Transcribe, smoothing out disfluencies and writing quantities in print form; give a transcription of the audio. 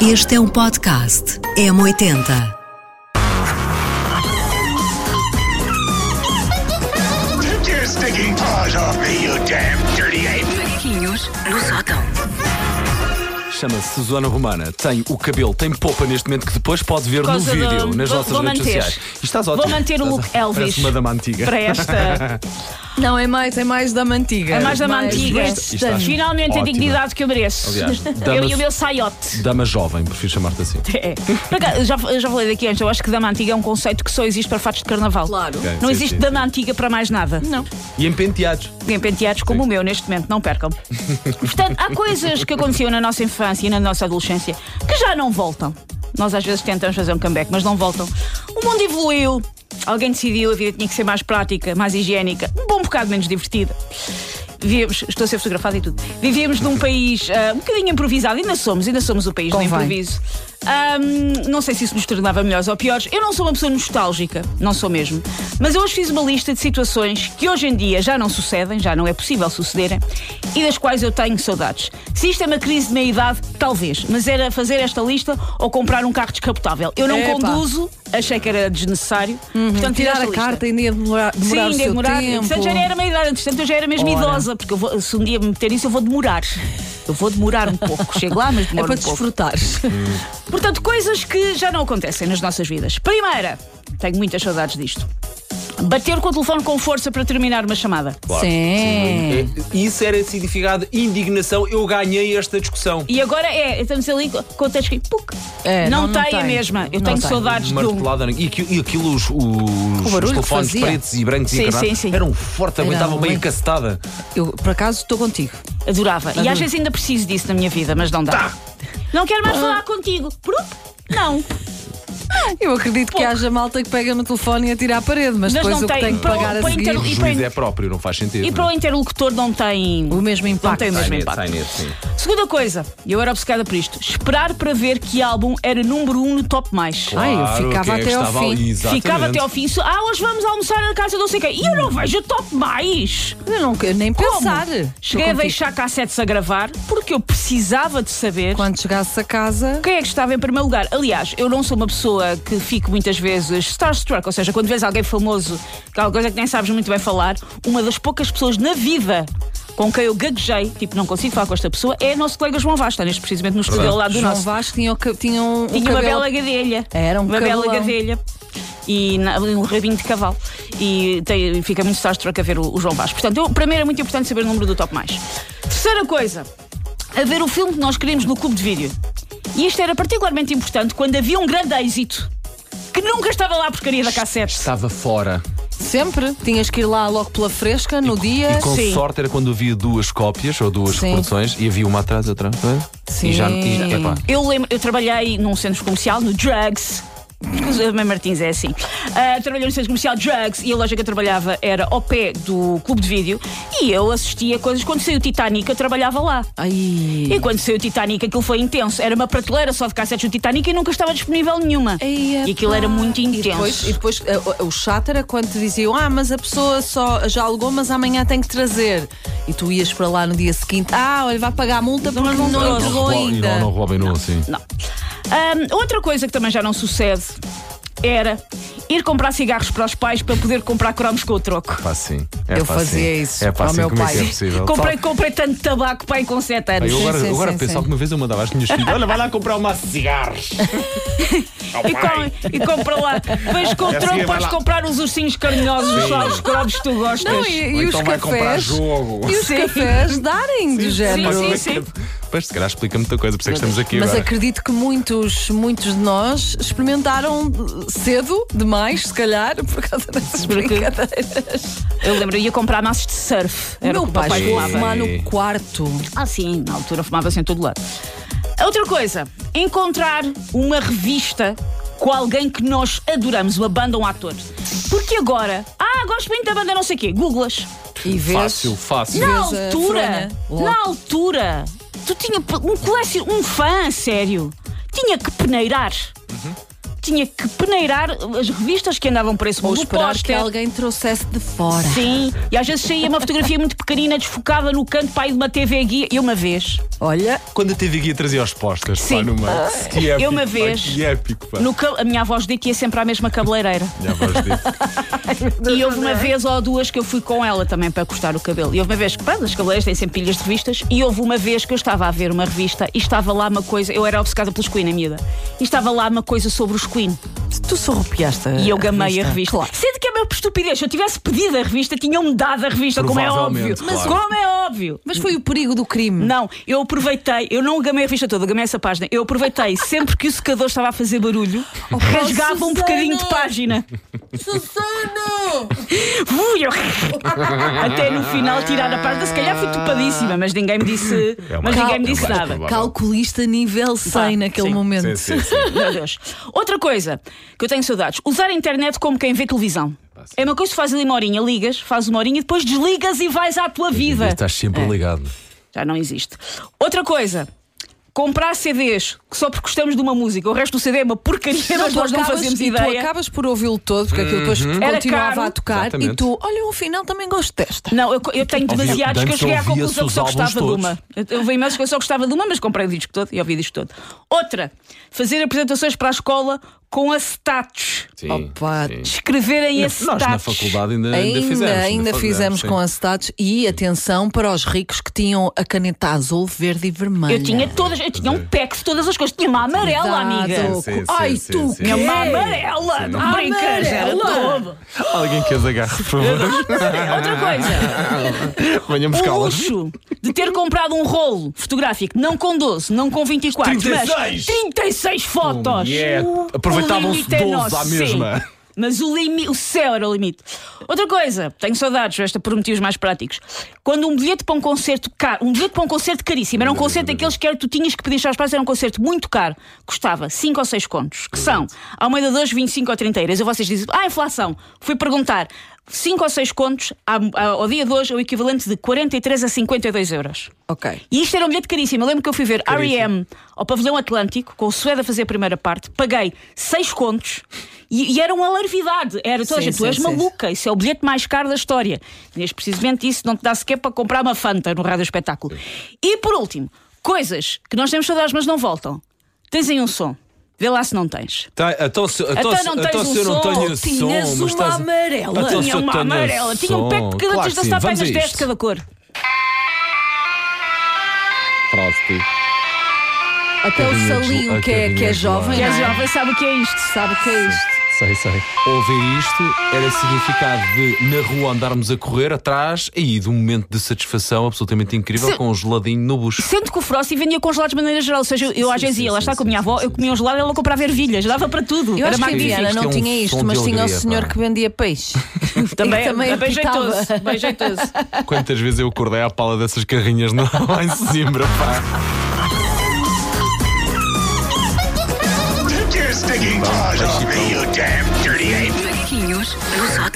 Este é um podcast M80. Take your stinking paws off me, you damn dirty ape! Macaquinhos no sótão. Chama-se Susana Romana. Tem o cabelo, tem polpa neste momento que depois pode ver no vídeo, nas nossas redes sociais. E estás ótimo. Vou manter o look Elvis. Parece uma dama antiga. Para esta. Não, é mais da mantiga. É mais da mantiga. Finalmente a ótima. dignidade que eu mereço. Aliás, Eu e o meu saiote. Dama jovem, prefiro chamar-te assim. É. Por acaso, já falei daqui antes, eu acho que dama antiga é um conceito que só existe para fatos de carnaval. Claro. Ok, Não sim, existe sim, dama antiga para mais nada. Não. E em penteados. Bem penteados como o meu neste momento, não percam. Portanto, há coisas que aconteciam na nossa infância e na nossa adolescência que já não voltam. Nós às vezes tentamos fazer um comeback, mas não voltam. O mundo evoluiu. Alguém decidiu, a vida tinha que ser mais prática, mais higiênica, um bom bocado menos divertida. Estou a ser fotografada e tudo. Vivíamos num país um bocadinho improvisado, ainda somos o país do improviso. Não sei se isso nos tornava melhores ou piores. Eu não sou uma pessoa nostálgica, não sou mesmo. Mas eu hoje fiz uma lista de situações que hoje em dia já não sucedem, já não é possível sucederem, e das quais eu tenho saudades. Se isto é uma crise de meia-idade, talvez, mas era fazer esta lista ou comprar um carro descapotável. Eu não conduzo, achei que era desnecessário. Portanto, Tirar esta a lista. carta ainda ia demorar Sim, o seu demorar. tempo. Portanto, já era meia-idade, entretanto eu já era mesmo idosa, porque se um dia me meter isso, eu vou demorar. Eu vou demorar um pouco. Chego lá, mas É demoro para um pouco. desfrutares. Portanto, coisas que já não acontecem nas nossas vidas. Primeira, tenho muitas saudades disto. Bater com o telefone com força para terminar uma chamada. Claro. Sim. Isso era significado indignação. Eu ganhei esta discussão. E agora estamos ali com o touchscreen. Não tem a mesma. Eu tenho saudades de um. Martelada. E aquilo, os barulho que telefones fazia. pretos e brancos e encarnados sim. eram fortes, aguentavam bem a cacetada. Eu, por acaso, estou contigo. Adorava. E às vezes ainda preciso disso na minha vida, mas não dá. Não quero mais falar contigo. Não. Eu acredito que haja malta que pega no telefone e atira à parede, mas depois não o que tem. tem que pagar a Para seguir. o O juiz é próprio, não faz sentido. E para o interlocutor não tem O mesmo impacto. Não tem o mesmo impacto. Sai nesse, sim. Segunda coisa, e eu era obcecada por isto: esperar para ver que álbum era número 1 no Top Mais. Ai, eu ficava quem é que até ao estava fim. ali? Exatamente. Ficava até ao fim. Hoje vamos almoçar na casa de não sei quem. E eu não vejo o Top Mais. Eu não quero nem Como? pensar. Cheguei a deixar cassetes a gravar porque eu precisava de saber Quando chegasse a casa. quem é que estava em primeiro lugar. Aliás, eu não sou uma pessoa que fico muitas vezes starstruck, ou seja, quando vês alguém famoso, aquela coisa que nem sabes muito bem falar, uma das poucas pessoas na vida com quem eu gaguejei, tipo, não consigo falar com esta pessoa, é o nosso colega João Vaz, está neste precisamente no estúdio ao lado do João nosso. Vasco tinha um Tinha uma bela gadelha. Era um Uma bela cabelão. gadelha. E um rabinho de cavalo. E fica muito starstruck a ver o João Vaz. Portanto, para mim era muito importante saber o número do Top Mais. Terceira coisa, a ver o filme que nós queríamos no clube de vídeo. E isto era particularmente importante quando havia um grande êxito que nunca estava lá a porcaria da cassete. Estava fora. Sempre. Tinhas que ir lá logo pela fresca, no dia. E com Sim. sorte era quando havia duas cópias ou duas Sim. reproduções e havia uma atrás, outra. Sim. Epá. Eu trabalhei num centro comercial, no Drugs. Porque a Mãe Martins é assim. Trabalhei no centro comercial Drugs e a loja que eu trabalhava era ao pé do clube de vídeo e eu assistia coisas. Quando saiu o Titanic, eu trabalhava lá. Ai. E quando saiu o Titanic, aquilo foi intenso. Era uma prateleira só de cassetes do Titanic e nunca estava disponível nenhuma. Ei, E aquilo era muito intenso. E depois o chato era quando te diziam: mas a pessoa só já alugou, mas amanhã tem que trazer. E tu ias para lá no dia seguinte: olha, vai pagar a multa porque não entregou ainda. Não roubem, não assim. Não. Outra coisa que também já não sucede era ir comprar cigarros para os pais para poder comprar cromos com o troco. Pá, sim. Eu fazia isso para o assim, meu como pai. É que é possível? Comprei tanto tabaco, pai, com 7 anos. Eu Sim, agora sim, pensava sim. que uma vez eu mandava às minhas filhas: olha, vai lá comprar uma cigarros. E compra lá. Depois com o troco vai podes lá. comprar os ursinhos carinhosos, só os cromos que tu gostas. Não, e os Então vai comprar cafés. jogo. E os Sim. cafés darem do género. Sim. Pois, se calhar explica muita coisa, por isso é que estamos aqui Mas agora. acredito que muitos de nós experimentaram cedo demais, se calhar, por causa dessas Porque- brincadeiras. Eu lembro, eu ia comprar maços de surf. O Era meu o que pai chegou a fumava. fumar no quarto. Sim, na altura fumava-se em todo lado. Outra coisa, encontrar uma revista com alguém que nós adoramos, uma banda ou um ator. Porque agora, gosto muito da banda não sei o quê, googlas. E vês. Fácil. Na Vês a altura, fronha, na altura, tu tinha um fã, sério, tinha que peneirar. tinha que peneirar as revistas que andavam por esse Ou mundo. esperar que alguém trouxesse de fora. Sim, e às vezes saía uma fotografia muito pequenina, desfocada no canto para ir de uma TV guia. E uma vez, Olha, Quando a TV Guia trazia os posters, Sim. pá, no meio. Que épico, eu uma pá, vez, que épico, pá. a minha avó dizia que ia sempre à mesma cabeleireira. Minha voz disse. E houve uma vez ou duas que eu fui com ela também para cortar o cabelo. E houve uma vez que, pronto, as cabeleireiras têm sempre pilhas de revistas. E houve uma vez que eu estava a ver uma revista e estava lá uma coisa. Eu era obcecada pelos Queen, a miúda. E estava lá uma coisa sobre os Queen. tu surrupiaste. E eu gamei a revista. Claro. Sendo que é meio por estupidez. Se eu tivesse pedido a revista, tinham-me dado a revista, como é óbvio. Provavelmente, claro. Como é óbvio. Mas foi o perigo do crime. Não, eu aproveitei, eu não gamei a revista toda, gamei essa página. Eu aproveitei sempre que o secador estava a fazer barulho, rasgava um bocadinho de página. Susana! Ui, até no final tirar a página, se calhar fui topadíssima, mas ninguém me disse, ninguém me disse nada. Calculista nível 100 naquele sim. momento. Sim. Meu Deus. Outra coisa que eu tenho saudades: usar a internet como quem vê televisão. É uma coisa que faz ali uma horinha, ligas, fazes uma horinha e depois desligas e vais à tua vida. Estás sempre ligado. Já não existe. Outra coisa: comprar CDs que só porque gostamos de uma música, o resto do CD é uma porcaria, mas nós não fazemos e tu ideia. acabas por ouvi-lo todo, porque aquilo depois Era continuava caro. a tocar. Exatamente. E tu, olha, ao final também gosto desta. Não, eu tenho demasiados que eu antes cheguei à ouvia-se conclusão que só os álbuns gostava de uma. Eu vi imenso que eu só gostava de uma, mas comprei o disco todo e ouvi o disco todo. Outra: fazer apresentações para a escola com acetatos. Sim, Opa, sim. Escreverem acetatos. Nós na faculdade ainda fizemos sim. com acetatos. E atenção para os ricos que tinham a caneta azul, verde e vermelha. Eu tinha todas, eu tinha um pack de todas as coisas. Tinha uma amarela, amiga. Sim, Ai, sim, tu sim. Tinha uma amarela. Não brincas, era todo. Alguém que as agarre, por favor. Outra coisa: Venha o buscá-las. luxo de ter comprado um rolo fotográfico, não com 12, não com 24, 36. mas 36 fotos. Aproveitavam-se O limite é 12 nosso, à mesma. sim. Mas o céu era o limite. Outra coisa, tenho saudades, esta por motivos mais práticos. Quando um bilhete para um concerto caro, um bilhete para um concerto caríssimo, era um concerto daqueles que tu tinhas que pedir aos pais, era um concerto muito caro, custava 5 ou 6 contos, que são, ao meio de hoje, 25 ou 30 euros. E vocês dizem, inflação. Fui perguntar, 5 ou 6 contos, ao dia de hoje, é o equivalente de 43 a 52 euros. Ok. E isto era um bilhete caríssimo. Eu lembro que eu fui ver R.E.M. ao Pavilhão Atlântico, com o Suede a fazer a primeira parte, paguei 6 contos e era uma alarvidade. Era toda a Sim, gente, tu és sim, sim. maluca, isso é o bilhete mais caro da história. Neste precisamente isso não te dá sequer para comprar uma Fanta no rádio espetáculo. E por último, coisas que nós temos saudades, mas não voltam. Tens aí um som. Vê lá se não tens. Então se eu não tenho Tinhas som, mas uma amarela. Então, se Tinha eu uma tenho amarela, tinha um pack de cada claro vez que das sim, vamos apenas a 10 de isto. cada cor. Frosty. Até o Carrinha de Salinho, gel- que é carrinha de jovem, Que gelado. és não é? jovem, sabe o que é isto? Sabe o que é isto? Sei. Ouvir isto era significado de na rua andarmos a correr atrás e de um momento de satisfação absolutamente incrível Se- com um geladinho no bucho. Sendo que o Frosty vendia congelados de maneira geral. Ou seja, eu às vezes ia, lá está com a minha avó, eu comia um gelado e ela comprava ervilhas, dava para tudo. Eu Era acho que a magnífico. Diana não Isto é um tinha isto, som mas de tinha o alegria, senhor pá. que vendia peixe. Também, E que também é bem apitava. jeitoso, bem jeitoso. Quantas vezes eu acordei à pala dessas carrinhas lá em Sesimbra, pá. Take your stinking paws off me, you damn dirty ape! Macaquinhos no sótão.